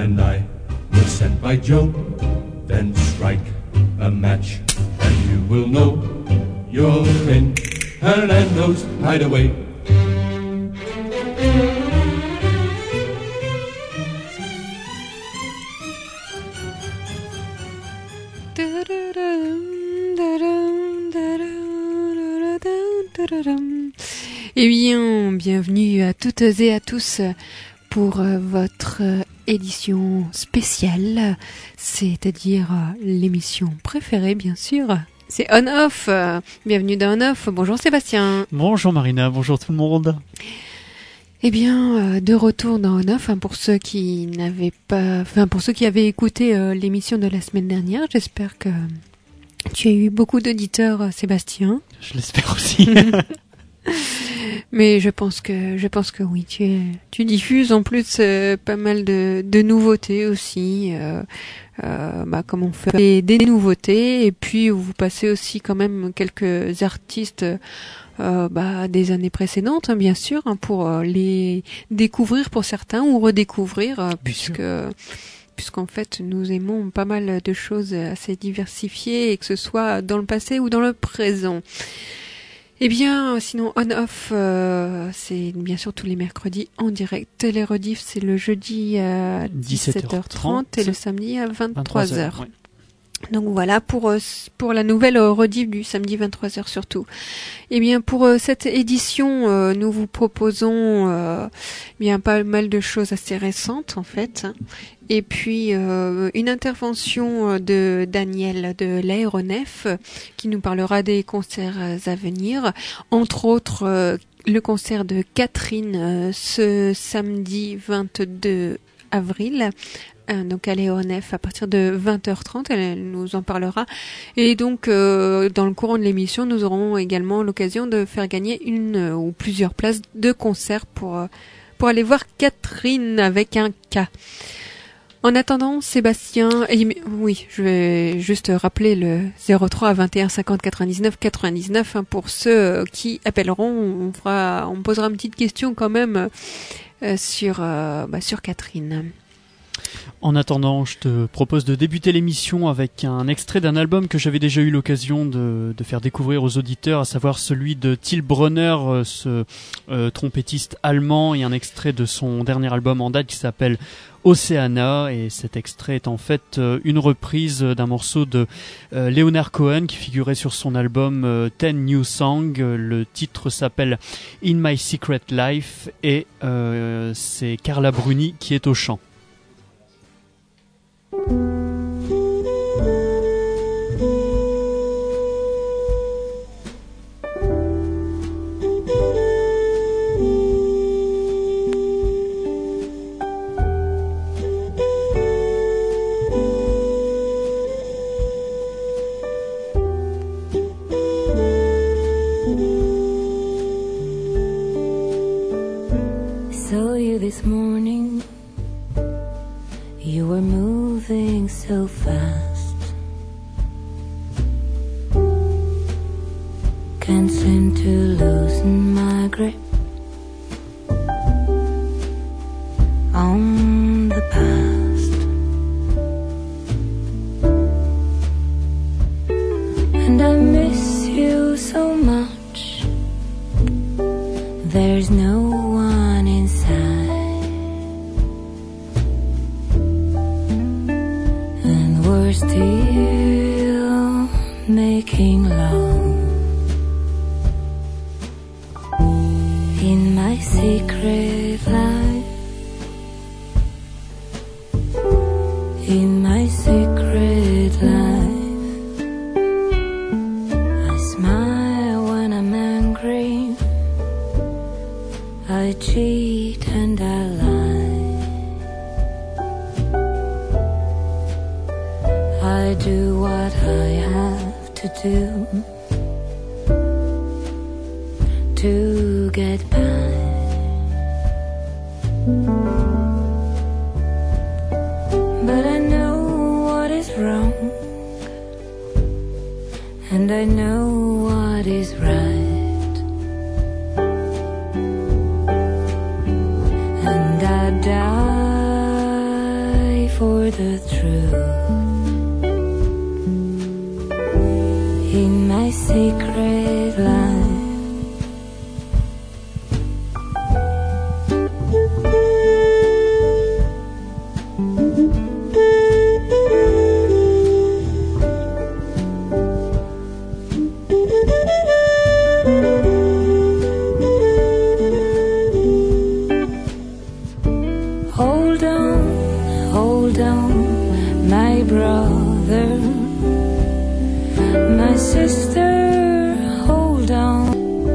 and I were sent by Joe. Then strike a match and you will know you're in Hernando's hideaway. Eh bien, bienvenue à toutes et à tous pour votre édition spéciale, c'est-à-dire l'émission préférée, bien sûr. C'est On Off. Bienvenue dans On Off. Bonjour Sébastien. Bonjour Marina, bonjour tout le monde. Eh bien, de retour dans On Off, pour ceux qui avaient écouté l'émission de la semaine dernière, j'espère que tu as eu beaucoup d'auditeurs, Sébastien. Je l'espère aussi. Mais je pense que oui, tu diffuses en plus pas mal de nouveautés aussi, comme on fait des nouveautés, et puis vous passez aussi quand même quelques artistes des années précédentes, bien sûr, pour les découvrir pour certains ou redécouvrir, puisqu'en fait nous aimons pas mal de choses assez diversifiées, et que ce soit dans le passé ou dans le présent. Eh bien, sinon, On-Off, c'est bien sûr tous les mercredis en direct. Les rediffs, c'est le jeudi à 17h30 et le samedi à 23h. Ouais. Donc voilà, pour la nouvelle rediff du samedi 23h surtout. Eh bien, pour cette édition, nous vous proposons bien pas mal de choses assez récentes, en fait. Et puis, une intervention de Daniel de l'Aéronef qui nous parlera des concerts à venir. Entre autres, le concert de Catherine ce samedi 22 avril. Donc à l'Aéronef à partir de 20h30, elle nous en parlera. Et donc, dans le courant de l'émission, nous aurons également l'occasion de faire gagner une ou plusieurs places de concert pour aller voir Catherine avec un K. En attendant, Sébastien, oui, je vais juste rappeler le 03 21 50 99 99 pour ceux qui appelleront. On posera une petite question quand même sur Catherine. En attendant, je te propose de débuter l'émission avec un extrait d'un album que j'avais déjà eu l'occasion de faire découvrir aux auditeurs, à savoir celui de Till Brönner, ce trompettiste allemand, et un extrait de son dernier album en date qui s'appelle Oceana, et cet extrait est en fait une reprise d'un morceau de Leonard Cohen qui figurait sur son album 10 New Songs. Le titre s'appelle In My Secret Life, et c'est Carla Bruni qui est au chant. Saw you this morning. You were moving so fast. Can't seem to loosen my grip on the past. And I miss you so much. There's no one inside. We're still making love in my secret life. In my secret life, I smile when I'm angry. I cheat and I lie. I do what I have to do to get by. But I know what is wrong, and I know what is right, and I die for the truth in my secret life. Hold on, my brother, my sister, hold on.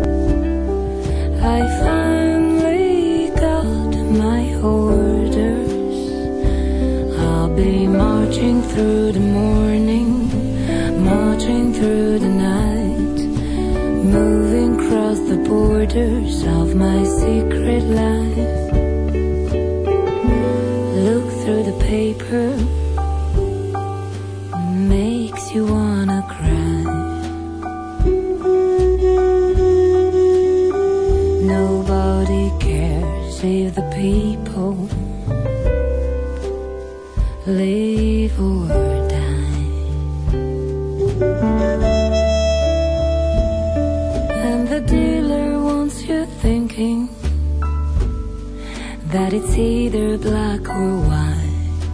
I finally got my orders. I'll be marching through the morning, marching through the night, moving across the borders of my secret life. Look through the paper, makes you wanna cry. Nobody cares if the people live or die. And the dealer wants you thinking that it's either black or white.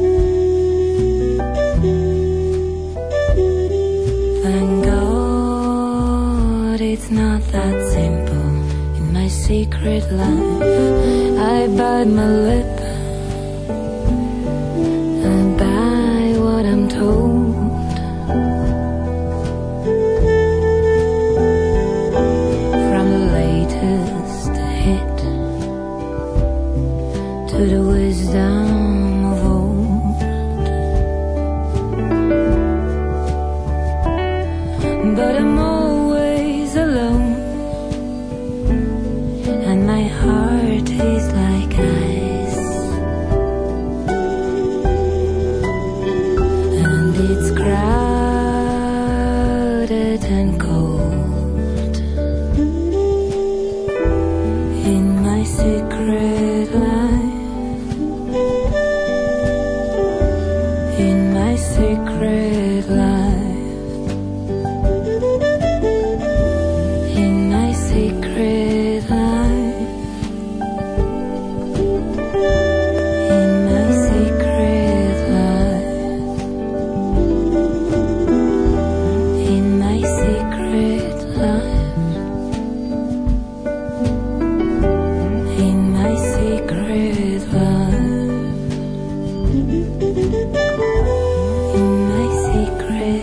Thank God it's not that simple. In my secret life, I bite my lip and buy what I'm told. From the latest hit to the wisdom of old. But I'm always alone, and my heart is like ice, and it's crowded and cold in my secret life. In my secret life, in my secret life, in my secret life, in my secret life, in my secret life. In my secret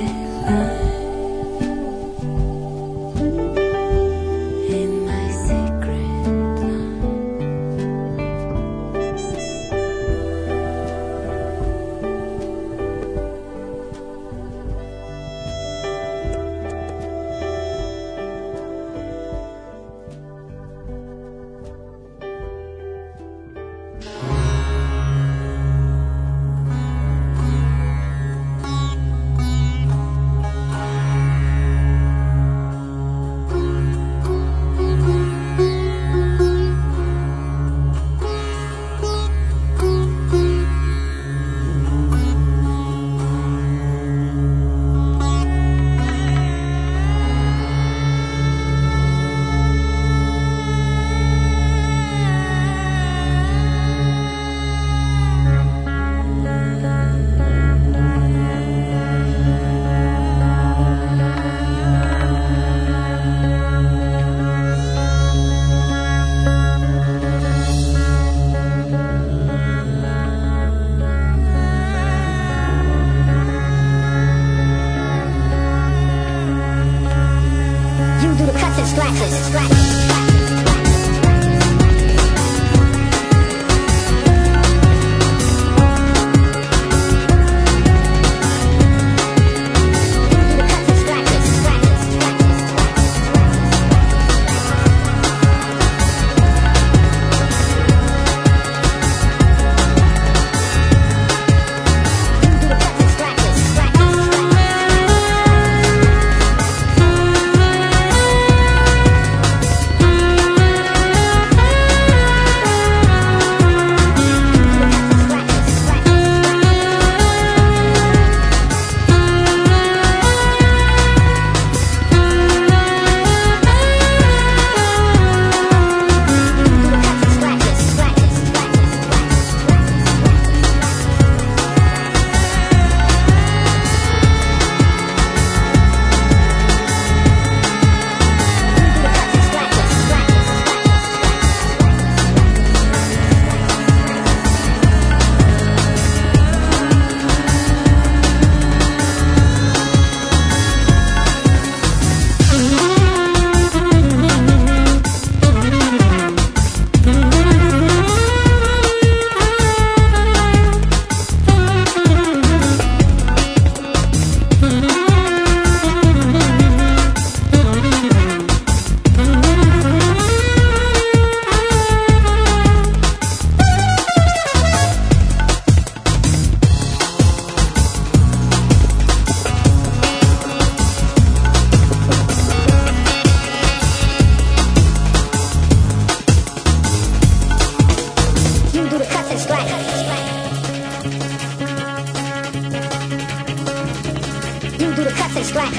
You do the cuts and scratch.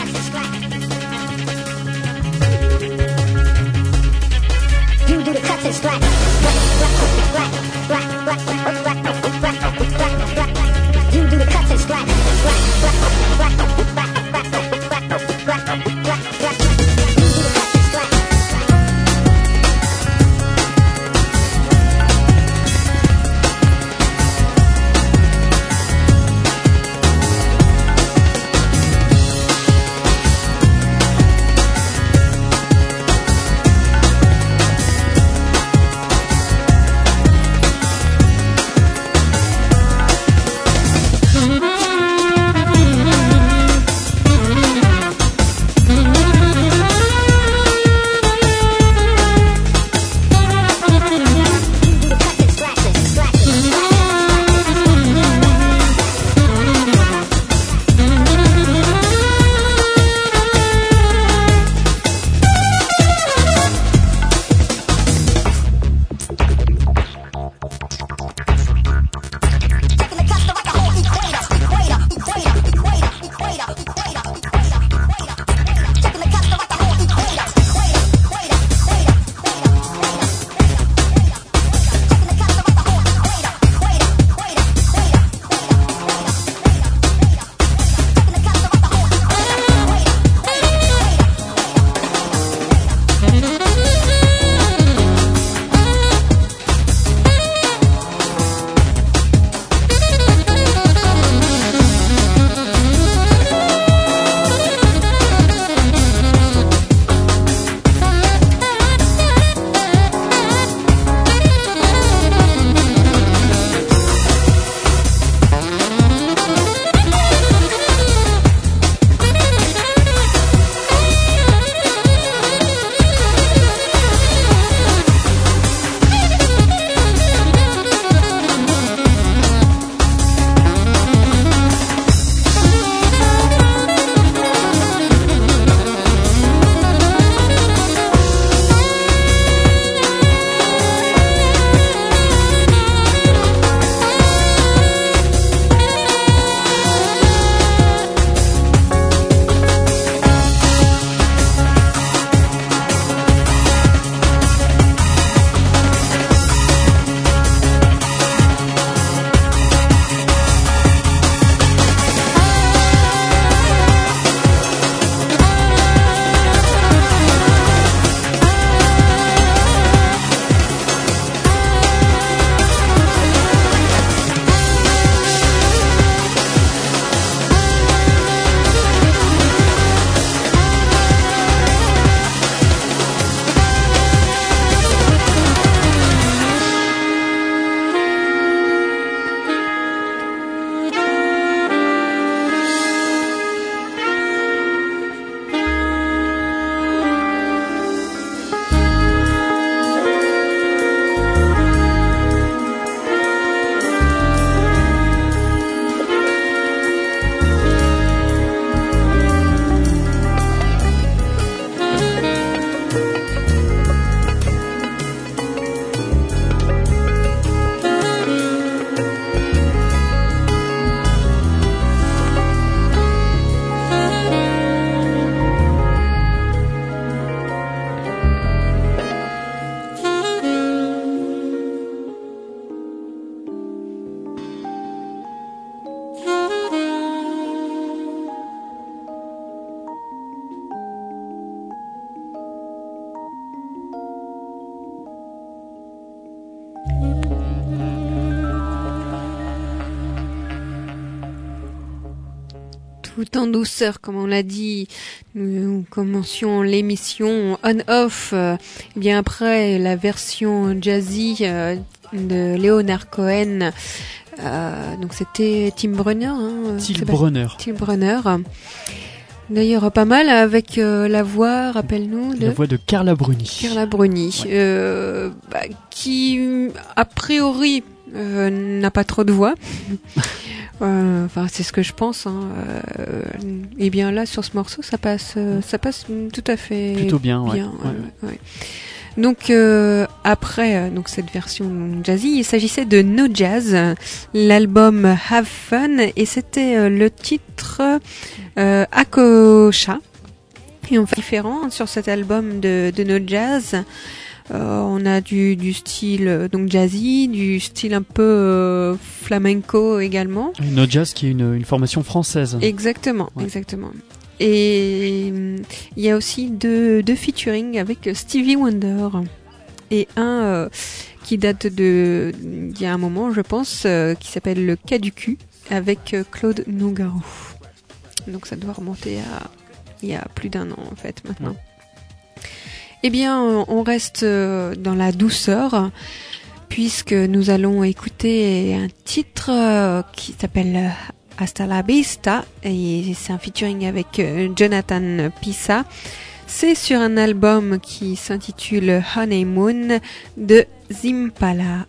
You do the cuts and scratch. You do the cuts and scratch. Tout en douceur, comme on l'a dit, nous commencions l'émission on-off, bien après la version jazzy de Leonard Cohen. Donc c'était Tim Brunner. Till Brunner. D'ailleurs, pas mal avec la voix, rappelle-nous. La voix de Carla Bruni. Ouais. Qui, a priori, n'a pas trop de voix. Enfin, c'est ce que je pense. Et bien là, sur ce morceau, ça passe tout à fait plutôt bien. Ouais. Donc après donc cette version jazzy, il s'agissait de No Jazz, l'album Have Fun, et c'était le titre Akosha. Et on fait différent sur cet album de No Jazz. On a du style donc jazzy, du style un peu flamenco également. No Jazz qui est une formation française. Exactement, Ouais. exactement. Et il y a aussi deux featuring avec Stevie Wonder et un qui date d'il y a un moment, je pense, qui s'appelle le Cas du cul avec Claude Nougaro. Donc ça doit remonter à il y a plus d'1 an en fait maintenant. Eh bien, on reste dans la douceur puisque nous allons écouter un titre qui s'appelle Hasta la Vista et c'est un featuring avec Jonathan Pissa. C'est sur un album qui s'intitule Honeymoon de Zimpala.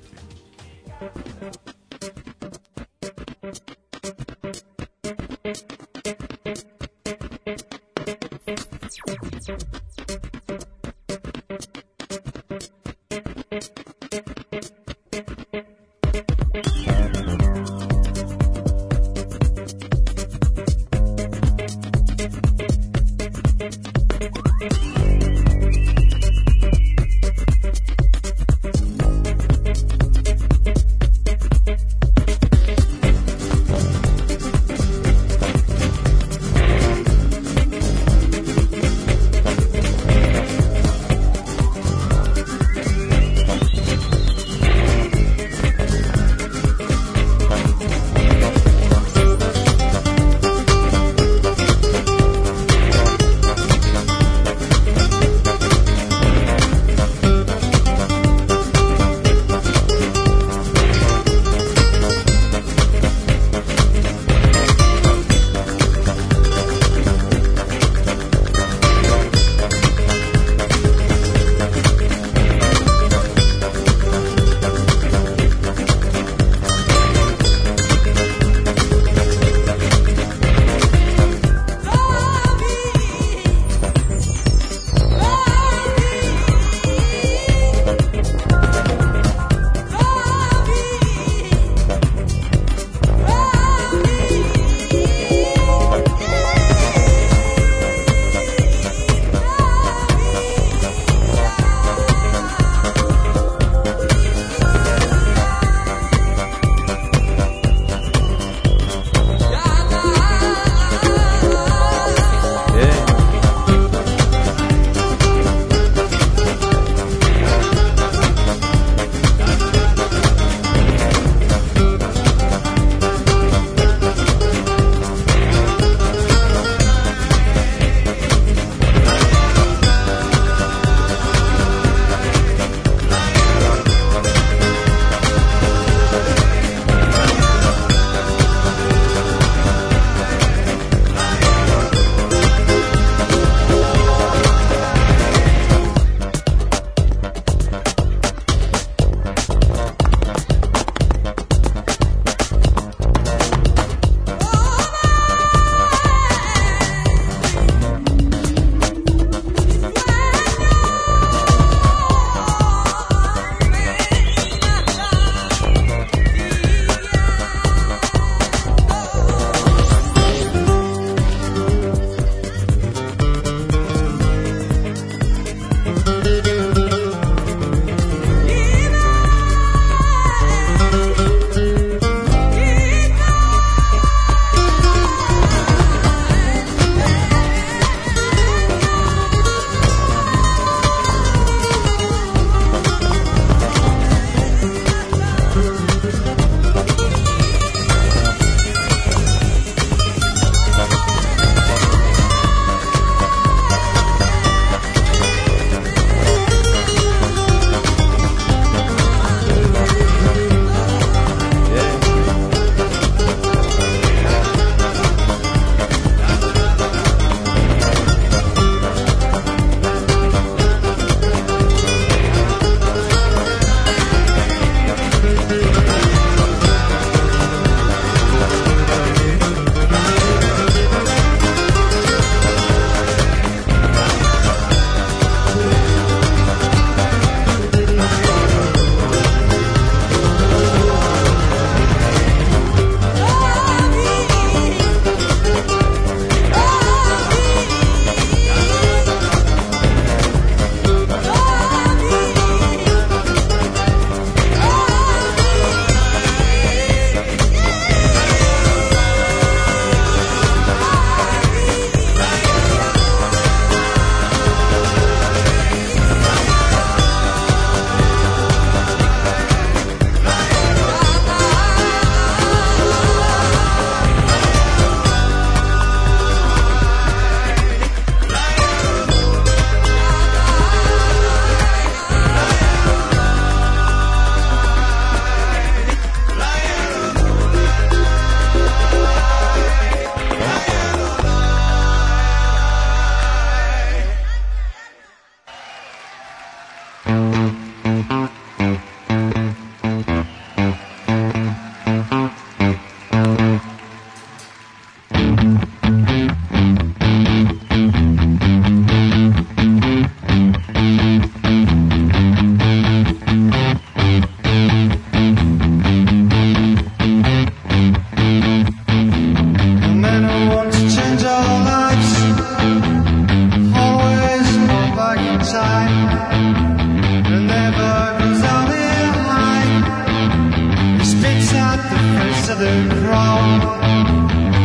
the crowd.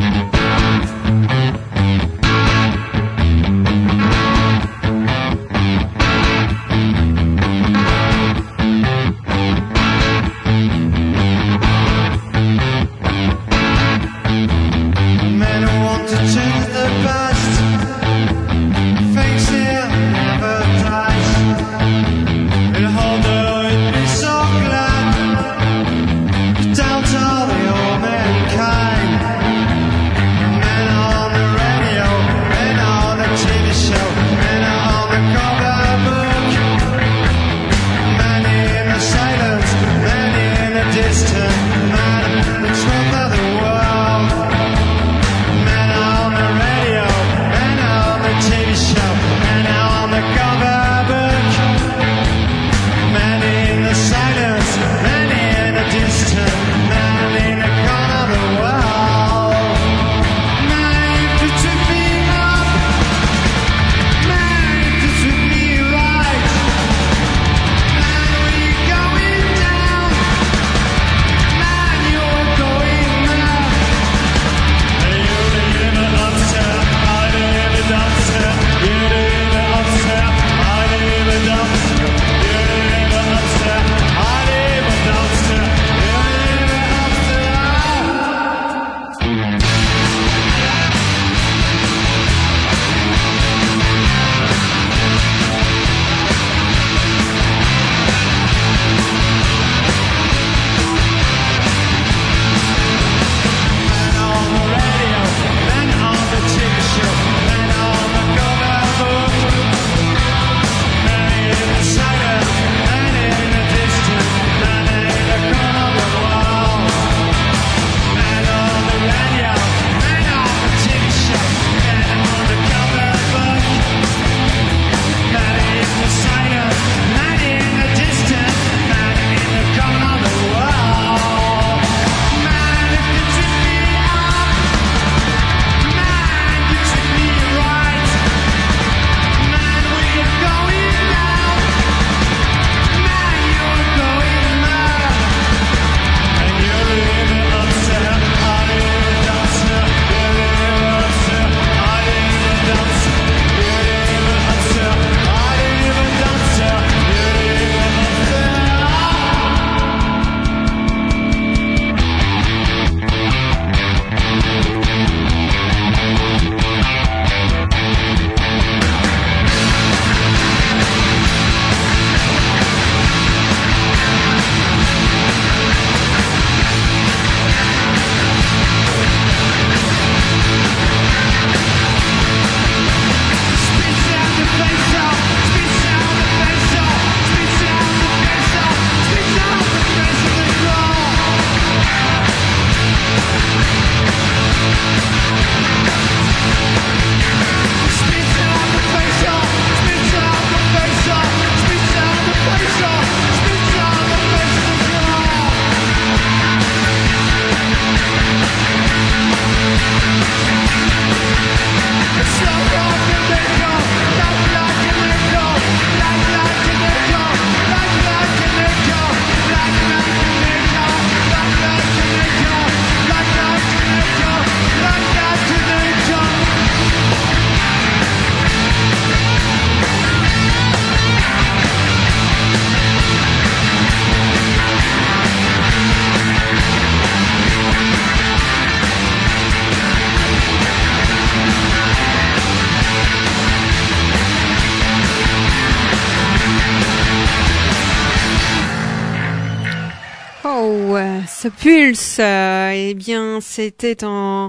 ce Pulse, eh bien, c'était en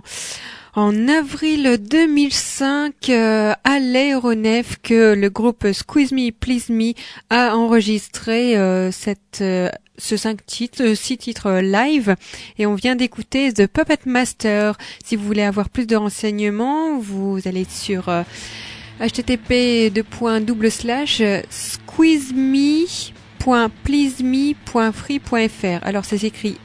avril 2005 à l'aéronef que le groupe Squeeze Me, Please Me a enregistré six titres live, et on vient d'écouter The Puppet Master. Si vous voulez avoir plus de renseignements, vous allez sur http://squeezeme.pleaseme.free.fr. Alors ça s'écrit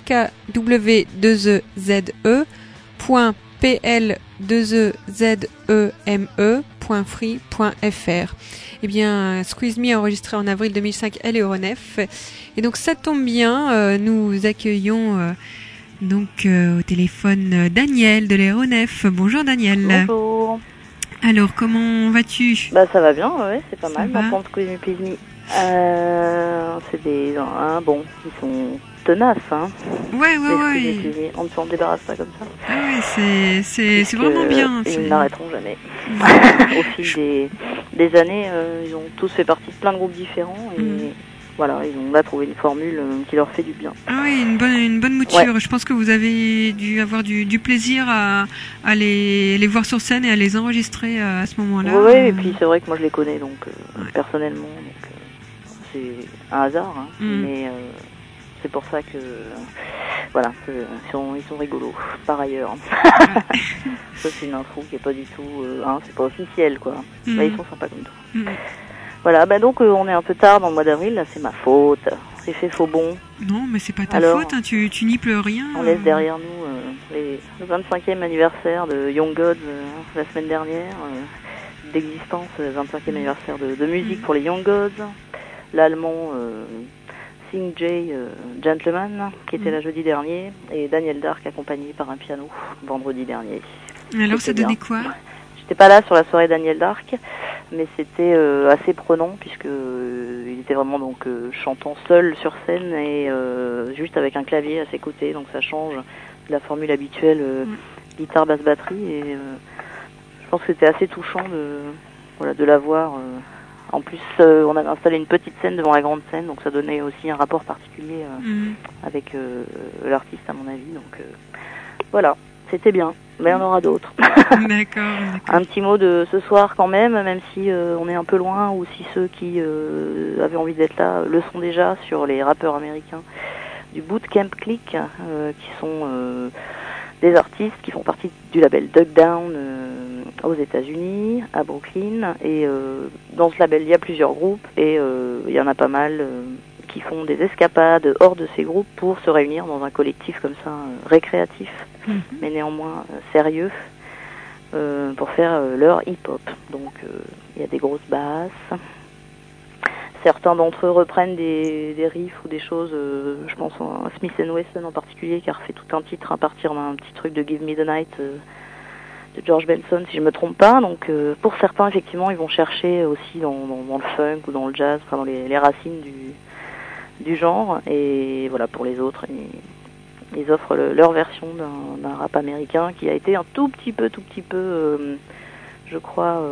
skw2zezeme.pl2ezeme.free.fr. Eh bien, Squeeze Me enregistré en avril 2005 à l'aéronef. Et donc ça tombe bien, nous accueillons Donc au téléphone Daniel de l'aéronef. Bonjour Daniel. Bonjour. Alors comment vas-tu? Bah ça va bien, ouais, c'est pas Ça mal. va. Maintenant Squeeze Me Please Me. C'est des bon, ils sont tenaces, hein. Ouais. Les Squeeze Me Please Me. On ne s'en débarrasse pas comme ça. Ah ouais, c'est vraiment bien. Ils c'est- n'arrêteront jamais. Au fil des années, ils ont tous fait partie de plein de groupes différents et voilà, ils ont là trouvé une formule qui leur fait du bien. Ah oui, une bonne mouture. Je pense que vous avez dû avoir du plaisir à les voir sur scène et à les enregistrer à ce moment-là. Oui, et puis c'est vrai que moi je les connais donc personnellement, donc c'est un hasard, hein, mais c'est pour ça que voilà, ils sont rigolos par ailleurs. Ça c'est une info qui est pas du tout, c'est pas officiel quoi. Mais ils sont sympas comme tout. Voilà, bah donc on est un peu tard dans le mois d'avril, là c'est ma faute. J'ai fait faux bon. Non, mais c'est pas ta Alors, faute, hein, tu n'y peux rien. On laisse derrière nous le 25e anniversaire de Young Gods la semaine dernière, d'existence, 25e anniversaire de musique pour les Young Gods. L'allemand Sing J Gentleman qui était là jeudi dernier et Daniel Dark accompagné par un piano vendredi dernier. Alors ça C'était donnait bien. quoi? J'étais pas là sur la soirée Daniel Dark, mais c'était assez prenant puisque il était vraiment donc chantant seul sur scène et juste avec un clavier à ses côtés, donc ça change de la formule habituelle guitare basse batterie et je pense que c'était assez touchant de l'avoir. En plus, on avait installé une petite scène devant la grande scène, donc ça donnait aussi un rapport particulier avec l'artiste à mon avis. Donc voilà, c'était bien. Mais il y en aura d'autres. D'accord. Un petit mot de ce soir quand même si on est un peu loin ou si ceux qui avaient envie d'être là le sont déjà, sur les rappeurs américains du Bootcamp Click, qui sont des artistes qui font partie du label Duck Down aux États-Unis, à Brooklyn. Et dans ce label, il y a plusieurs groupes et il y en a pas mal qui font des escapades hors de ces groupes pour se réunir dans un collectif comme ça, récréatif, mais néanmoins sérieux, pour faire leur hip-hop. Donc il y a des grosses basses. Certains d'entre eux reprennent des riffs ou des choses, je pense à Smith & Wesson en particulier, qui a refait tout un titre à partir d'un petit truc de Give Me the Night de George Benson, si je me trompe pas. Donc pour certains, effectivement, ils vont chercher aussi dans le funk ou dans le jazz, enfin dans les racines du genre. Et voilà, pour les autres, ils offrent leur version d'un rap américain qui a été un tout petit peu, je crois,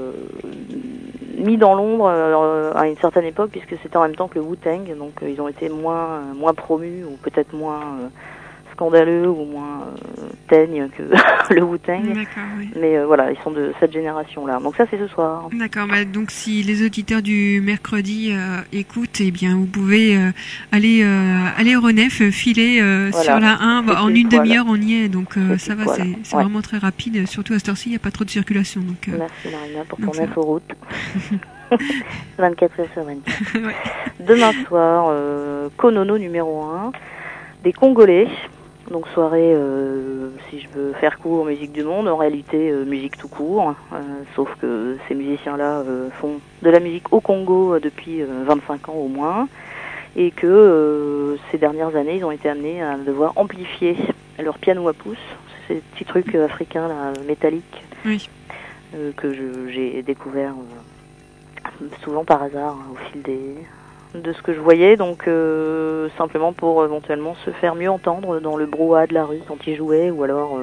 mis dans l'ombre à une certaine époque, puisque c'était en même temps que le Wu-Tang, donc ils ont été moins promus, ou peut-être moins scandaleux, ou moins teigne que le Wu-Tang. D'accord, oui. Mais voilà, ils sont de cette génération-là. Donc ça, c'est ce soir. D'accord, bah donc si les auditeurs du mercredi écoutent, eh bien vous pouvez aller à l'aéronef, filer Voilà. sur la 1, en pile une poil. demi-heure on y est, donc C'est ça pile va, poil. c'est Ouais. vraiment très rapide, surtout à cette heure-ci, il n'y a pas trop de circulation. Donc, Merci Marina pour donc ton ça info route. 24 heures sur 24. Ouais. Demain soir, Konono numéro 1, des Congolais. Donc soirée, si je veux faire court, musique du monde, en réalité musique tout court, sauf que ces musiciens-là font de la musique au Congo depuis 25 ans au moins, et que ces dernières années, ils ont été amenés à devoir amplifier leur piano à pouce, ces petits trucs africains là, métalliques, Oui. que j'ai découvert souvent par hasard au fil de ce que je voyais, donc simplement pour éventuellement se faire mieux entendre dans le brouhaha de la rue quand ils jouaient, ou alors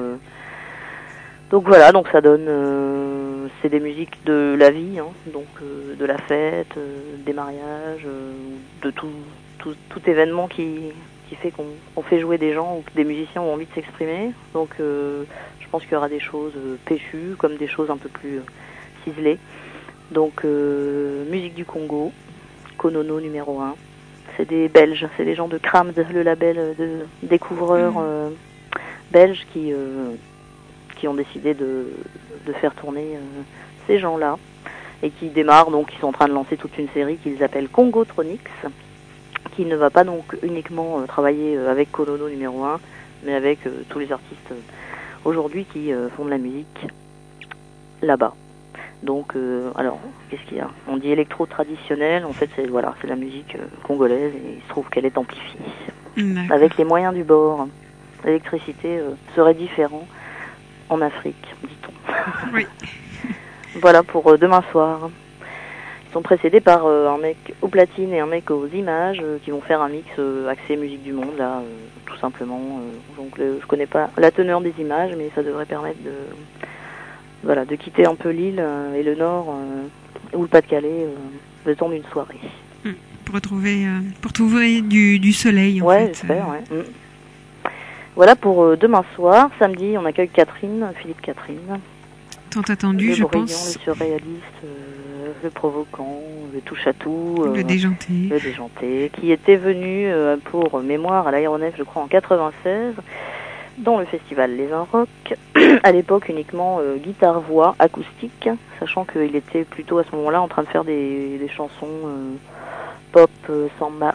donc voilà, donc ça donne c'est des musiques de la vie, hein, donc de la fête, des mariages, de tout événement qui fait qu'on fait jouer des gens ou que des musiciens ont envie de s'exprimer. Donc je pense qu'il y aura des choses péchues comme des choses un peu plus ciselées. Donc musique du Congo, Konono numéro 1. C'est des Belges, c'est les gens de Cramd, le label de découvreurs belges qui ont décidé de faire tourner ces gens-là et qui démarrent, donc ils sont en train de lancer toute une série qu'ils appellent Congotronics, qui ne va pas donc uniquement travailler avec Konono numéro 1, mais avec tous les artistes aujourd'hui qui font de la musique là-bas. Donc, alors, qu'est-ce qu'il y a? On dit électro traditionnel, en fait c'est la musique congolaise, et il se trouve qu'elle est amplifiée avec les moyens du bord. l'électricité serait différent en Afrique, dit-on. Oui. Voilà pour demain soir. Ils sont précédés par un mec aux platines et un mec aux images qui vont faire un mix axé musique du monde, là, tout simplement. Donc je connais pas la teneur des images, mais ça devrait permettre de quitter un peu l'île et le nord ou le Pas-de-Calais le temps d'une soirée. Pour trouver du soleil, en fait. J'espère, ouais. Voilà pour demain soir. Samedi, on accueille Philippe Catherine. Tant attendu, je brillant, pense. Le surréaliste, le provoquant, le touche-à-tout. Le déjanté. Qui était venu pour mémoire à l'Aéronef, je crois, en 96, dans le festival Les Un Rock. À l'époque, uniquement guitare-voix acoustique, sachant qu'il était plutôt à ce moment-là en train de faire des chansons pop, samba,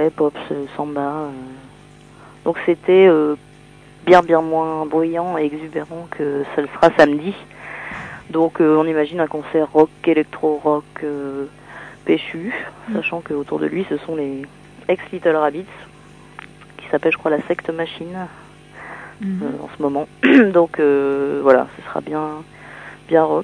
samba. Donc c'était bien moins bruyant et exubérant que ça le sera samedi. Donc on imagine un concert rock, électro-rock péchu, sachant qu'autour de lui ce sont les ex-Little Rabbits, qui s'appelle je crois la Secte Machine en ce moment. Donc voilà, ce sera bien rock.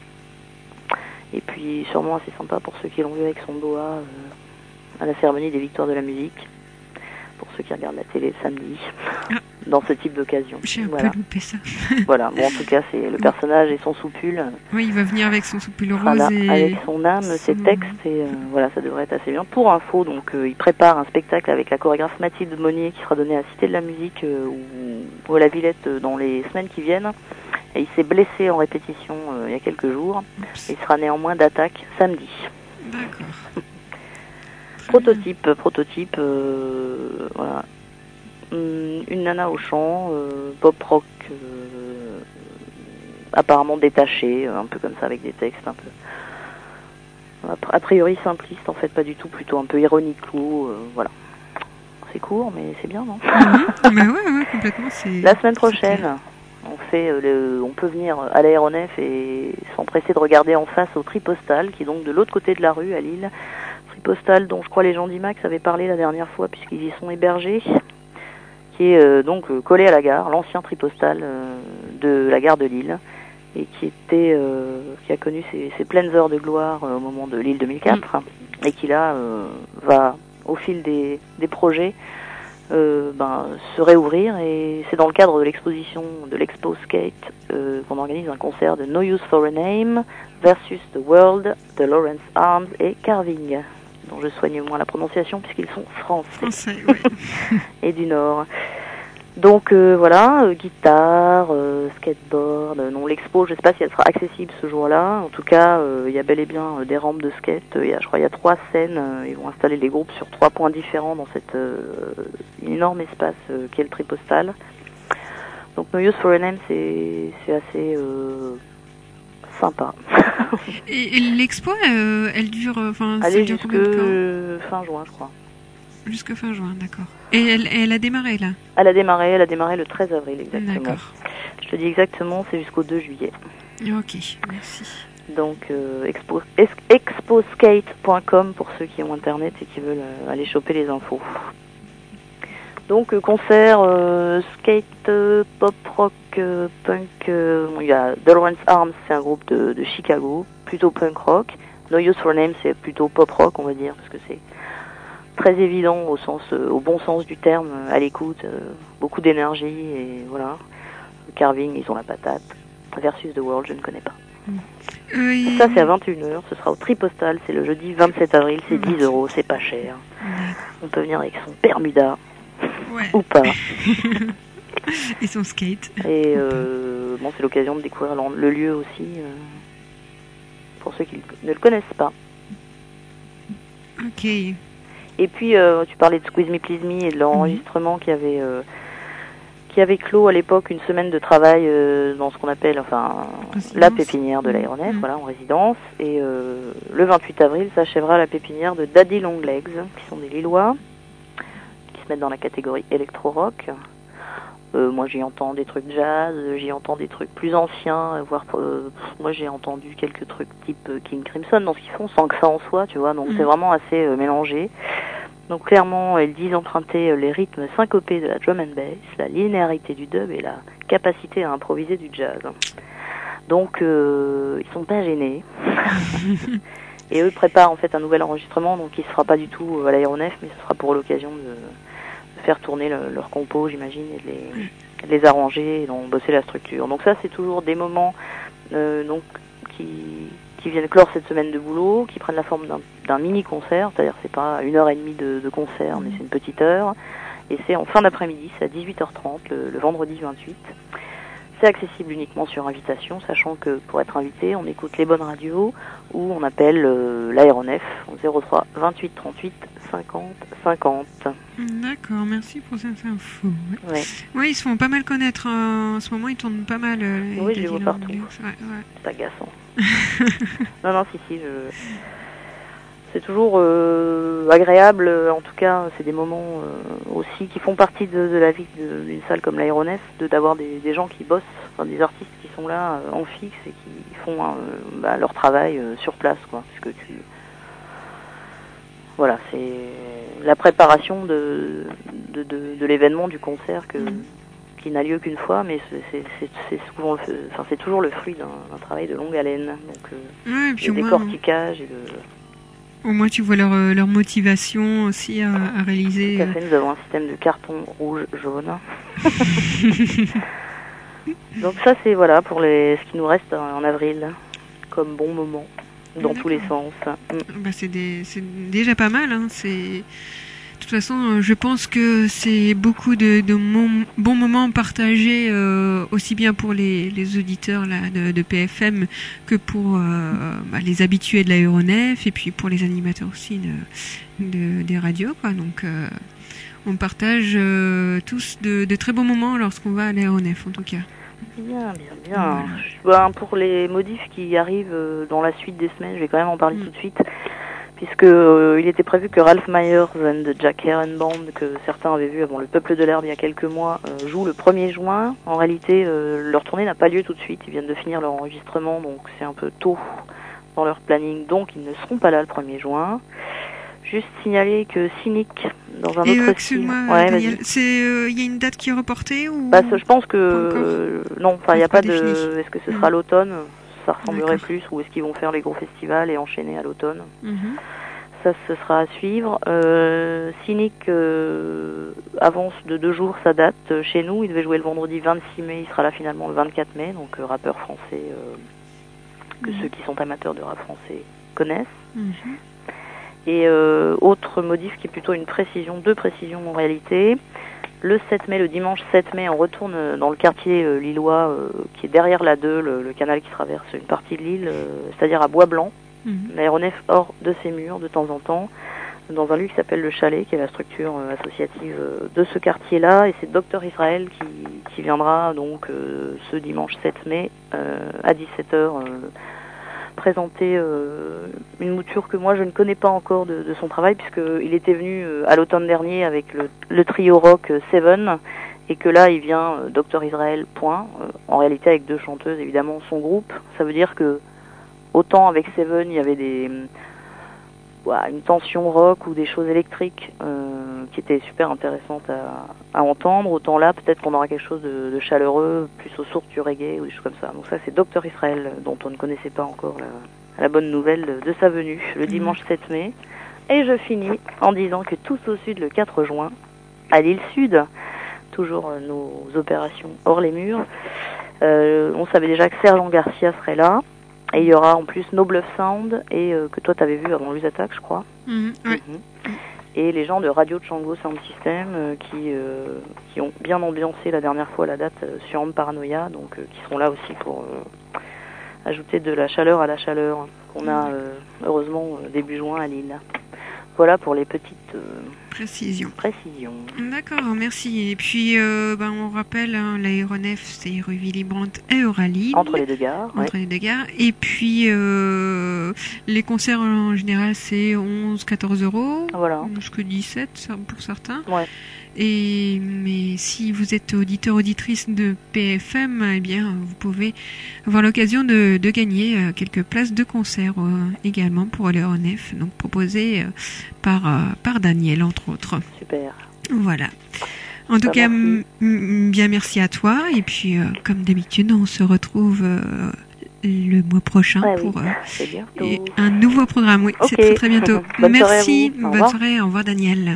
Et puis sûrement assez sympa pour ceux qui l'ont vu avec son boa à la cérémonie des Victoires de la musique, pour ceux qui regardent la télé le samedi, dans ce type d'occasion. J'ai un peu loupé ça. Voilà, bon, en tout cas, c'est le personnage et son soupul. Oui, il va venir avec son soupul rose voilà, et... avec son âme, ses textes, et voilà, ça devrait être assez bien. Pour info, donc, il prépare un spectacle avec la chorégraphe Mathilde Monnier qui sera donné à Cité de la Musique ou à la Villette dans les semaines qui viennent. Et il s'est blessé en répétition il y a quelques jours. Il sera néanmoins d'attaque samedi. D'accord. Prototype, voilà. Une nana au chant, pop rock, apparemment détaché, un peu comme ça avec des textes un peu a priori simpliste, en fait pas du tout, plutôt un peu ironique, voilà. C'est court, mais c'est bien, non? Bah ouais, complètement. La semaine prochaine, on peut venir à l'Aéronef et s'empresser de regarder en face au Tripostal, qui est donc de l'autre côté de la rue à Lille. Tripostal dont je crois les gens d'IMAX avaient parlé la dernière fois puisqu'ils y sont hébergés, qui est donc collé à la gare, l'ancien Tripostal de la gare de Lille, et qui a connu ses pleines heures de gloire au moment de Lille 2004, et qui là va au fil des projets se réouvrir, et c'est dans le cadre de l'exposition de l'Expo Skate qu'on organise un concert de No Use for a Name versus The World de Lawrence Arms et Carving, dont je soigne moins la prononciation puisqu'ils sont français oui. et du Nord. Donc voilà, guitare, skateboard, non, l'expo, je ne sais pas si elle sera accessible ce jour-là. En tout cas, il y a bel et bien des rampes de skate. Je crois qu'il y a 3 scènes. Ils vont installer les groupes sur 3 points différents dans cet énorme espace qu'est le Tripostal. Donc No Use for a Name, c'est assez sympa. Et l'expo, elle dure, elle dure combien de temps? Fin juin, je crois. Jusque fin juin, d'accord. Et elle a démarré, là? Elle a démarré le 13 avril, exactement. D'accord. Je te dis exactement, c'est jusqu'au 2 juillet. Ok, merci. Donc, exposkate.com pour ceux qui ont Internet et qui veulent aller choper les infos. Donc, concert, skate, pop, rock, punk. Il y a The Lawrence Arms, c'est un groupe de Chicago, plutôt punk rock. No Use for Name, c'est plutôt pop rock, on va dire, parce que c'est très évident au bon sens du terme, à l'écoute, beaucoup d'énergie, et voilà. Carving, ils ont la patate. Versus The World, je ne connais pas. Ça, c'est à 21h, ce sera au Tripostal, c'est le jeudi 27 avril, c'est 10 €, c'est pas cher. On peut venir avec son Bermuda, ou pas. Et son skate. Et c'est l'occasion de découvrir le lieu aussi, pour ceux qui ne le connaissent pas. Ok. Et puis, tu parlais de Squeeze Me Please Me et de l'enregistrement qui avait clos à l'époque une semaine de travail dans ce qu'on appelle la pépinière de l'Aéronef, voilà, en résidence. Et le 28 avril s'achèvera la pépinière de Daddy Longlegs, qui sont des Lillois, qui se mettent dans la catégorie électro-rock. Moi, j'y entends des trucs jazz, j'y entends des trucs plus anciens, voire moi j'ai entendu quelques trucs type King Crimson dans ce qu'ils font, sans que ça en soit, tu vois. Donc c'est vraiment assez mélangé. Donc clairement, elles disent emprunter les rythmes syncopés de la drum and bass, la linéarité du dub et la capacité à improviser du jazz. Donc ils sont pas gênés. Et eux préparent en fait un nouvel enregistrement, donc il se fera pas du tout à l'aéronef, mais ce sera pour l'occasion de faire tourner leur compo, j'imagine, et de les arranger et d'en bosser la structure. Donc ça, c'est toujours des moments donc qui viennent clore cette semaine de boulot, qui prennent la forme d'un mini-concert, c'est-à-dire c'est pas 1h30 de concert, mais c'est une petite heure, et c'est en fin d'après-midi, c'est à 18h30, le vendredi 28. C'est accessible uniquement sur invitation, sachant que pour être invité, on écoute les bonnes radios ou on appelle l'aéronef au 03 28 38 50 50. D'accord, merci pour cette info. Ouais. Oui, ils se font pas mal connaître en ce moment, ils tournent pas mal. Oui, je les vois partout. Ouais. C'est agaçant. non, si, c'est toujours agréable, en tout cas, c'est des moments aussi qui font partie de la vie d'une salle comme l'aéronef, d'avoir des gens qui bossent, enfin, des artistes qui sont là en fixe et qui font leur travail sur place, quoi. Parce que voilà, c'est la préparation de l'événement, du concert qui n'a lieu qu'une fois, mais c'est souvent, c'est toujours le fruit d'un travail de longue haleine, donc ouais, et puis de décortiquage et au moins tu vois leur motivation aussi à réaliser. Tout à fait, nous avons un système de carton rouge, jaune. Donc ça c'est voilà pour ce qui nous reste en avril comme bon moment dans tous les sens. Bah, c'est déjà pas mal. Hein. De toute façon, je pense que c'est beaucoup de bons moments partagés aussi bien pour les auditeurs là, de PFM que pour les habitués de l'aéronef et puis pour les animateurs aussi des radios, quoi. Donc on partage tous de très bons moments lorsqu'on va à l'aéronef, en tout cas. Bien. Ben, pour les modifs qui arrivent dans la suite des semaines, je vais quand même en parler tout de suite, puisque il était prévu que Ralph Myers and the Jack Heron Band, que certains avaient vu avant Le Peuple de l'Herbe il y a quelques mois, joue le 1er juin. En réalité, leur tournée n'a pas lieu tout de suite. Ils viennent de finir leur enregistrement, donc c'est un peu tôt dans leur planning, donc ils ne seront pas là le 1er juin. Juste signaler que Cynic, dans un autre style... Daniel, il y a une date qui est reportée ou... je pense que... non, il n'y a pas de... Est-ce que ce sera l'automne ? Ça ressemblerait plus, ou est-ce qu'ils vont faire les gros festivals et enchaîner à l'automne ? Ça, ce sera à suivre. Cynic avance de 2 jours sa date chez nous. Il devait jouer le vendredi 26 mai, il sera là finalement le 24 mai, donc rappeur français que ceux qui sont amateurs de rap français connaissent. Et autre modif qui est plutôt deux précisions en réalité. Le 7 mai, le dimanche 7 mai, on retourne dans le quartier lillois qui est derrière la 2, le canal qui traverse une partie de l'île, c'est-à-dire à Bois-Blanc. L'aéronef hors de ses murs de temps en temps, dans un lieu qui s'appelle le Chalet, qui est la structure associative de ce quartier-là, et c'est Dr Israël qui viendra donc ce dimanche 7 mai à 17h présenter une mouture que moi je ne connais pas encore de son travail, puisqu'il était venu à l'automne dernier avec le trio rock Seven, et que là il vient Dr Israël en réalité avec 2 chanteuses, évidemment son groupe. Ça veut dire que autant avec Seven il y avait une tension rock ou des choses électriques qui étaient super intéressantes à entendre, autant là peut-être qu'on aura quelque chose de chaleureux, plus aux sources du reggae ou des choses comme ça. Donc ça c'est Dr Israël, dont on ne connaissait pas encore la bonne nouvelle de sa venue, le dimanche 7 mai. Et je finis en disant que tous au sud le 4 juin, à l'île Sud, toujours nos opérations hors les murs, on savait déjà que Sergent Garcia serait là. Et il y aura en plus No Bluff Sound, et que toi t'avais vu avant l'US-Attack, je crois. Et les gens de Radio Django Sound System qui ont bien ambiancé la dernière fois la date sur Amp Paranoia, donc qui seront là aussi pour ajouter de la chaleur à la chaleur qu'on a heureusement début juin à Lille. Voilà pour les petites précisions. D'accord, merci. Et puis, on rappelle, l'aéronef, c'est rue Willy Brandt et Euralille. Entre les deux gares. Et puis, les concerts, en général, c'est 11-14 €. Voilà. Jusque 17 pour certains. Ouais. Mais si vous êtes auditeur auditrice de PFM, eh bien vous pouvez avoir l'occasion de gagner quelques places de concert également pour l'aéronef, donc proposées par Daniel entre autres. Super. Voilà. En tout cas, bien merci à toi. Et puis, comme d'habitude, on se retrouve le mois prochain pour un nouveau programme. Oui, c'est très très bientôt. Merci. Bonne soirée. Au revoir, Daniel.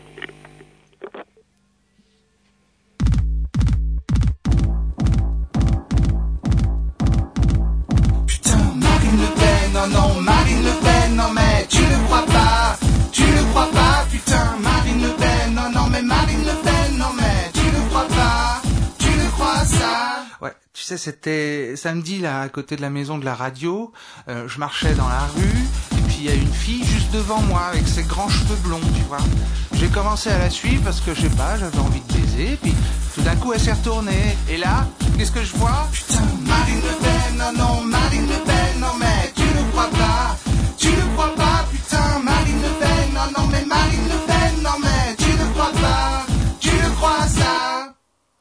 Putain, Marine Le Pen, non, non, Marine Le Pen, non, mais tu ne crois pas, putain, Marine Le Pen, non, non, mais Marine Le Pen, non, mais tu ne crois pas, tu ne crois ça. Ouais, tu sais, c'était samedi, là, à côté de la maison de la radio, je marchais dans la rue, et puis il y a une fille juste devant moi, avec ses grands cheveux blonds, tu vois. J'ai commencé à la suivre parce que, je sais pas, j'avais envie de baiser, puis tout d'un coup, elle s'est retournée, et là, qu'est-ce que je vois? Putain, Marine Le Pen, non, non, Marine Le Pen, non, mais tu ne crois pas, putain, Marine Le Pen, non, non, mais Marine Le Pen, non, mais tu ne crois pas, tu ne crois ça.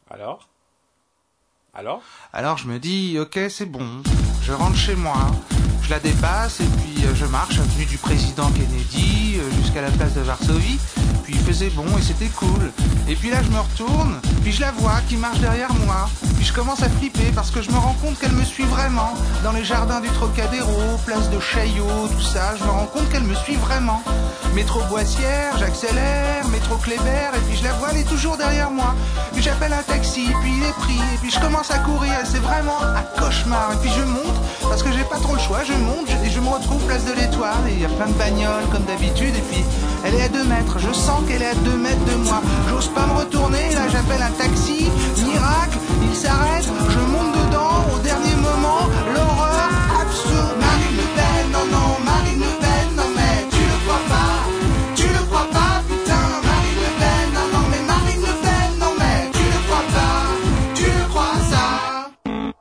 Alors je me dis, ok, c'est bon, je rentre chez moi, je la dépasse et puis je marche avenue du président Kennedy jusqu'à la place de Varsovie, puis il faisait bon et c'était cool. Et puis là je me retourne, puis je la vois qui marche derrière moi, puis je commence à flipper parce que je me rends compte qu'elle me suit vraiment. Dans les jardins du Trocadéro, place de Chaillot, tout ça, je me rends compte qu'elle me suit vraiment. Métro Boissière, j'accélère, métro Kléber, et puis je la vois, elle est toujours derrière moi. Puis j'appelle un taxi, puis il est pris, et puis je commence à courir, et c'est vraiment un cauchemar. Et puis je monte, parce que j'ai pas trop le choix, je monte, et je me retrouve place de l'Étoile, et il y a plein de bagnoles comme d'habitude, et puis elle est à 2 mètres, je sens qu'elle est à 2 mètres de moi. J'ose pas me retourner, là j'appelle un taxi, miracle, il s'arrête, je monte dedans, au dernier moment, l'horreur absolue. Marine Le Pen, non, non, Marine Le Pen, non, mais tu ne crois pas, putain, Marine Le Pen, non, non, mais Marine Le Pen, non, mais tu ne crois pas, tu ne crois ça.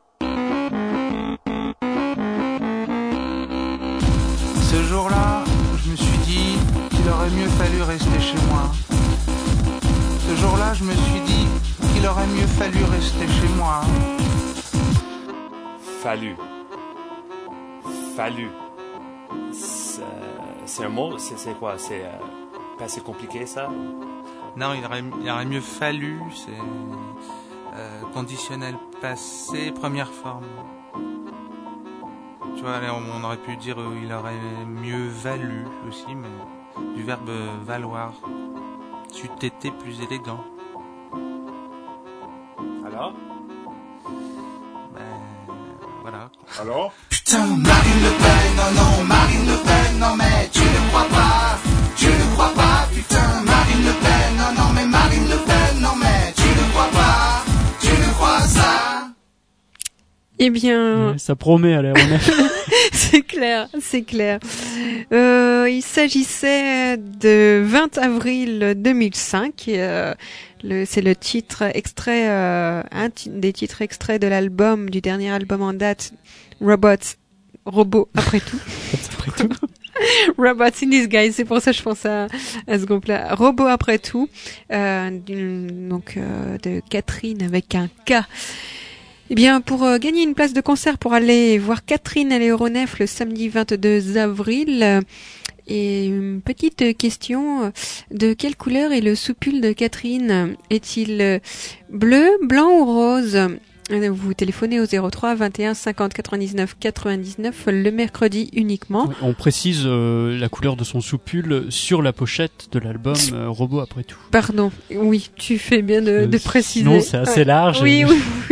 Ce jour-là, je me suis dit qu'il aurait mieux fallu rester chez moi. Ce jour-là, je me suis dit qu'il aurait mieux fallu rester chez moi. Fallu. C'est un mot, c'est quoi? C'est pas assez compliqué ça? Non, il aurait mieux fallu, c'est conditionnel passé, première forme. Tu vois, on aurait pu dire il aurait mieux valu aussi, mais du verbe valoir. C'eût été plus élégant. Alors? Voilà. Alors? Putain, Marine Le Pen, non, non, Marine Le Pen, non, mais tu ne crois pas, putain, Marine Le Pen, non, non, mais Marine Le Pen, non, mais tu ne crois pas, tu ne crois ça. Eh bien... Ça promet à l'aéronef. C'est clair, c'est clair. Il s'agissait de 20 avril 2005. C'est le titre extrait, un des titres extraits de l'album, du dernier album en date, Robots après tout. Robots in Disguise, c'est pour ça que je pense à ce groupe-là. Robots après tout, de Catherine avec un K. Eh bien, pour gagner une place de concert pour aller voir Catherine à l'aéronef le samedi 22 avril, et une petite question, de quelle couleur est le soupul de Catherine? Est-il bleu, blanc ou rose? Vous téléphonez au 03 21 50 99 99 le mercredi uniquement. On précise la couleur de son soupul sur la pochette de l'album Robot après tout. Pardon, oui, tu fais bien de préciser. Non, c'est assez large. Oui.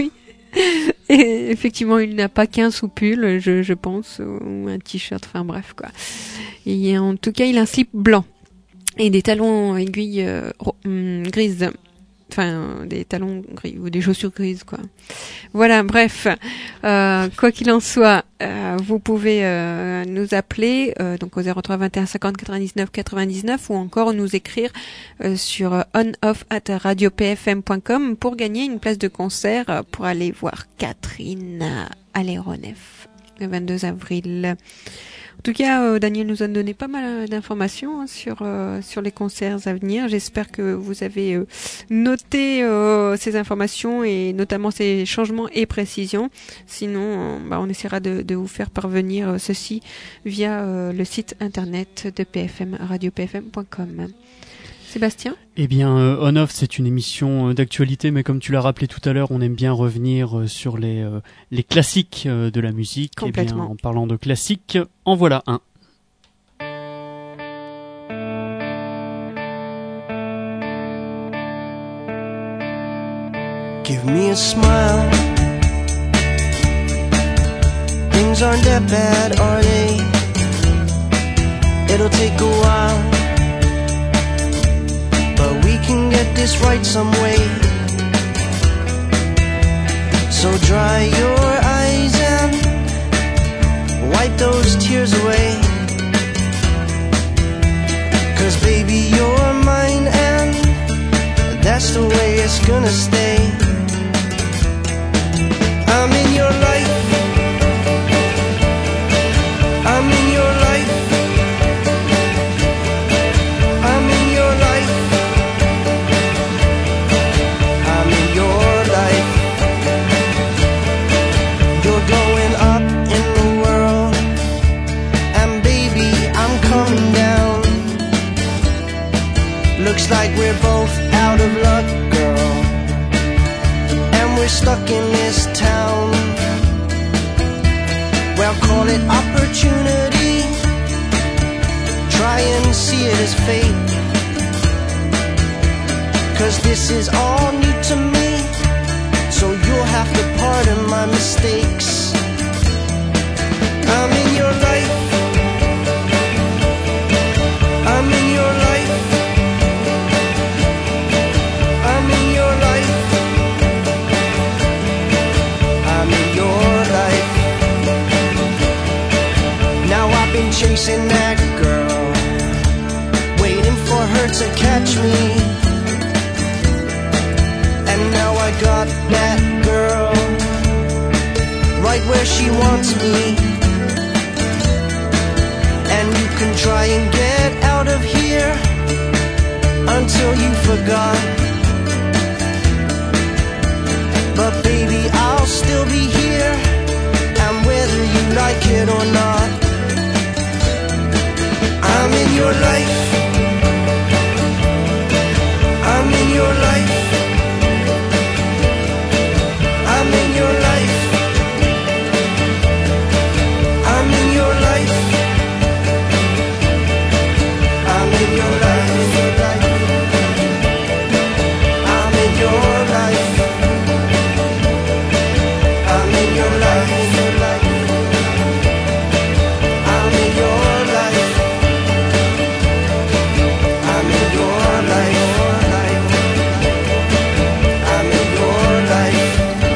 Et effectivement, il n'a pas qu'un soupul, je pense, ou un t-shirt, enfin bref quoi. Et en tout cas, il a un slip blanc et des talons aiguilles grises. Enfin, des talons gris ou des chaussures grises, quoi. Voilà, bref. Quoi qu'il en soit, vous pouvez nous appeler donc au 03 21 50 99 99 ou encore nous écrire sur onoff@radiopfm.com pour gagner une place de concert pour aller voir Catherine à l'aéronef le 22 avril. En tout cas, Daniel nous a donné pas mal d'informations sur les concerts à venir. J'espère que vous avez noté ces informations et notamment ces changements et précisions. Sinon, on essaiera de vous faire parvenir ceci via le site internet de PFM, radiopfm.com. Sébastien ? Eh bien, On-Off, c'est une émission d'actualité, mais comme tu l'as rappelé tout à l'heure, on aime bien revenir sur les classiques de la musique. Complètement. Eh bien, en parlant de classiques, en voilà un. Give me a smile. Things aren't that bad, are they? It'll take a while, but we can get this right some way. So dry your eyes and wipe those tears away. 'Cause baby, you're mine and that's the way it's gonna stay. I'm in your life, I'm in your life, I'm in your life, I'm in your life. You're going up in the world, and baby, I'm coming down. Looks like we're both out of luck, girl, and we're stuck in this town. Well, call it opportunity, try and see it as fate. 'Cause this is all new to me, so you'll have to pardon my mistakes. I'm in your life, I'm in your life, I'm in your life, I'm in your life. Now I've been chasing that girl, waiting for her to catch me. And now I got that girl right where she wants me. And you can try and get out of here until you forgot. But baby, I'll still be here, and whether you like it or not, I'm in your life, I'm in your life, I'm in your life, I'm in your life, I'm in your life, I'm in your life, I'm in your life, I'm in your life, I'm in your life, I'm in your life.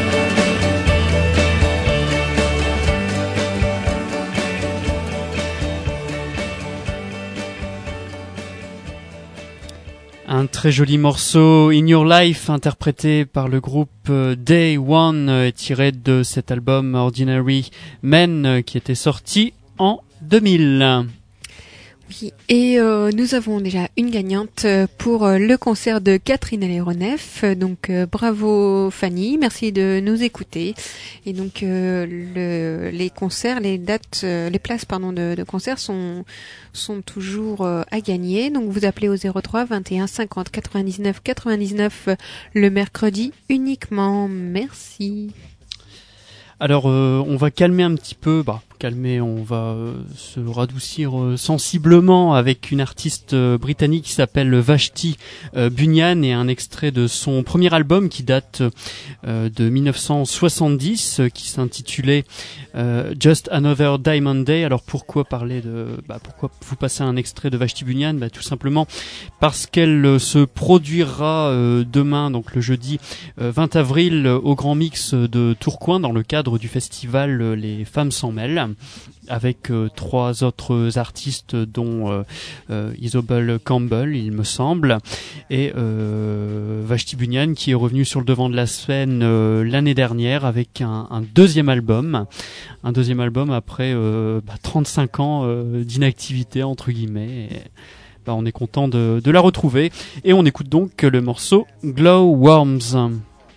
Un très joli morceau, In Your Life, interprété par le groupe Day One, tiré de cet album Ordinary Men, qui était sorti en 2000. Oui, et nous avons déjà une gagnante pour le concert de Catherine Aléronef. Donc bravo Fanny, merci de nous écouter. Et donc les concerts, les dates, les places de concert sont toujours à gagner. Donc vous appelez au 03 21 50 99 99 le mercredi uniquement. Merci. Alors on va calmer un petit peu, on va se radoucir sensiblement avec une artiste britannique qui s'appelle Vashti Bunyan et un extrait de son premier album qui date de 1970 qui s'intitulait Just Another Diamond Day. Alors pourquoi pourquoi vous passer un extrait de Vashti Bunyan? Tout simplement parce qu'elle se produira demain, donc le jeudi 20 avril au Grand Mix de Tourcoing dans le cadre du festival Les Femmes s'en mêlent. avec 3 autres artistes dont Isobel Campbell, il me semble, et Vashti Bunyan qui est revenu sur le devant de la scène l'année dernière avec un deuxième album après 35 ans d'inactivité entre guillemets. Et, on est content de la retrouver et on écoute donc le morceau Glowworms.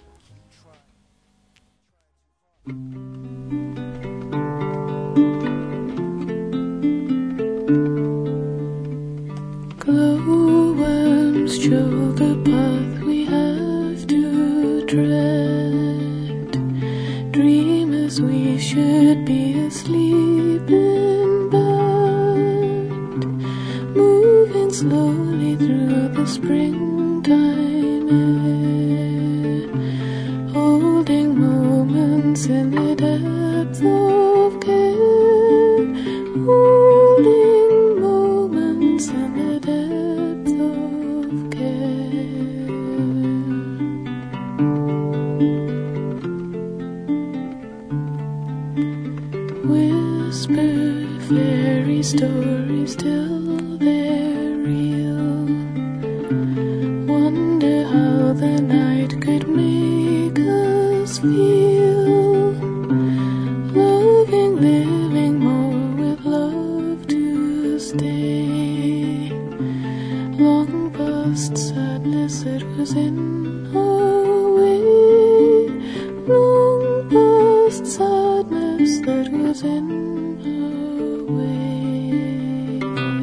Glowworms show the path we have to tread. Dream as we should be asleep in bed, moving slowly through the springtime air, holding moments in the depth of care, holding moments in the depth of care. Whisper fairy stories till they're real. Wonder how the night could make us feel. Loving, living more with love to stay. Long past sadness that was in our way. Long past sadness that was in our way.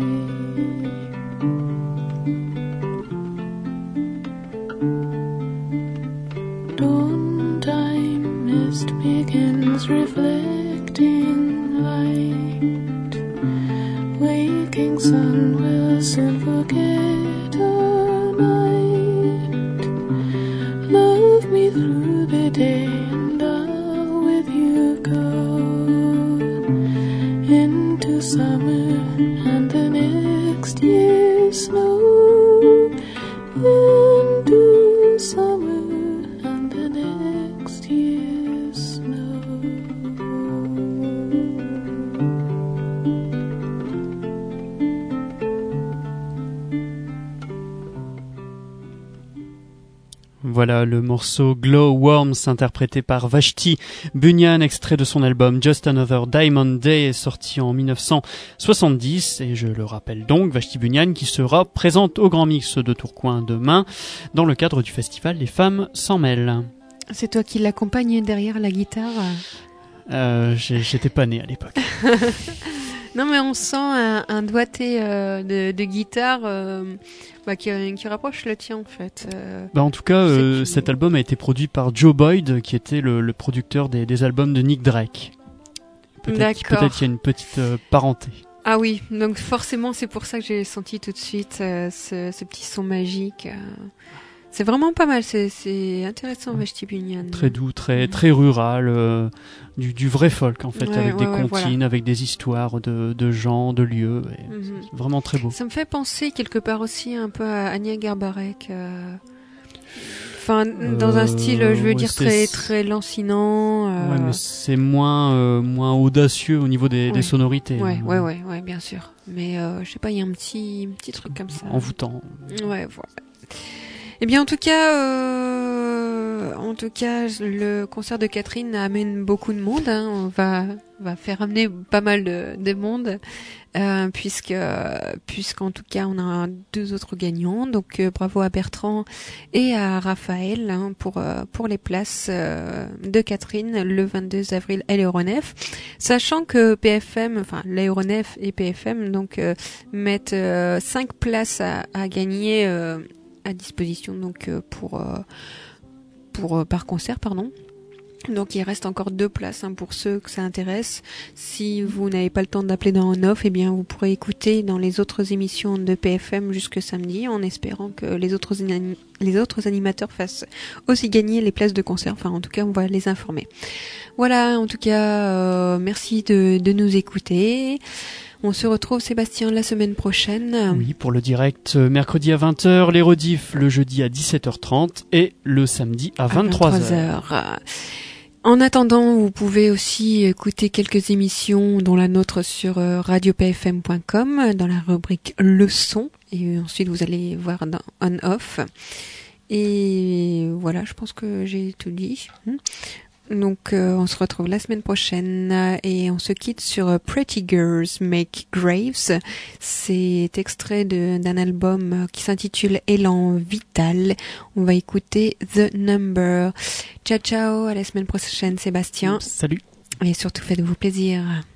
Dawn time mist begins reflecting light. Waking sun will soon forget our night. Love me through the day and I'll with you go into summer and the next year's snow. Into summer and the next year's snow. Voilà le morceau Glowworms interprété par Vashti Bunyan, extrait de son album Just Another Diamond Day, sorti en 1970. Et je le rappelle donc, Vashti Bunyan qui sera présente au Grand Mix de Tourcoing demain dans le cadre du festival Les Femmes s'en mêlent. C'est toi qui l'accompagne derrière la guitare? J'étais pas né à l'époque. Non, mais on sent un doigté de guitare qui rapproche le tien en fait. En tout cas, cet album a été produit par Joe Boyd, qui était le producteur des albums de Nick Drake. Peut-être qu'il y a une petite parenté. Ah oui, donc forcément c'est pour ça que j'ai senti tout de suite ce petit son magique. C'est vraiment pas mal, c'est intéressant, Vashti Bunyan. Très doux, très rural, du vrai folk en fait, avec des comptines, voilà. Avec des histoires de gens, de lieux, c'est vraiment très beau. Ça me fait penser quelque part aussi un peu à Anya Garbarek, dans un style, je veux dire, très lancinant. Ouais, mais c'est moins audacieux au niveau des sonorités. Ouais, bien sûr. Mais je sais pas, il y a un petit truc comme ça. Envoûtant. Ouais, voilà. Eh bien, en tout cas, le concert de Catherine amène beaucoup de monde. On va faire amener pas mal de monde, puisqu'en tout cas, on a 2 autres gagnants. Donc, bravo à Bertrand et à Raphaël pour les places de Catherine le 22 avril à l'Aéronef. Sachant que PFM, l'Aéronef et PFM, donc mettent 5 places à gagner. À disposition donc par concert, pardon. Donc il reste encore 2 places pour ceux que ça intéresse. Si vous n'avez pas le temps d'appeler dans on-off, eh bien vous pourrez écouter dans les autres émissions de PFM jusque samedi, en espérant que les autres animateurs fassent aussi gagner les places de concert. Enfin, en tout cas, on va les informer. Voilà, en tout cas, merci de nous écouter. On se retrouve, Sébastien, la semaine prochaine. Oui, pour le direct mercredi à 20h, les rediffs le jeudi à 17h30 et le samedi à 23h. En attendant, vous pouvez aussi écouter quelques émissions, dont la nôtre sur radiopfm.com, dans la rubrique Leçons, et ensuite vous allez voir dans On-Off. Et voilà, je pense que j'ai tout dit. Donc on se retrouve la semaine prochaine et on se quitte sur Pretty Girls Make Graves. C'est extrait d'un album qui s'intitule Élan Vital. On va écouter The Number. Ciao ciao, à la semaine prochaine Sébastien. Salut. Et surtout faites-vous plaisir.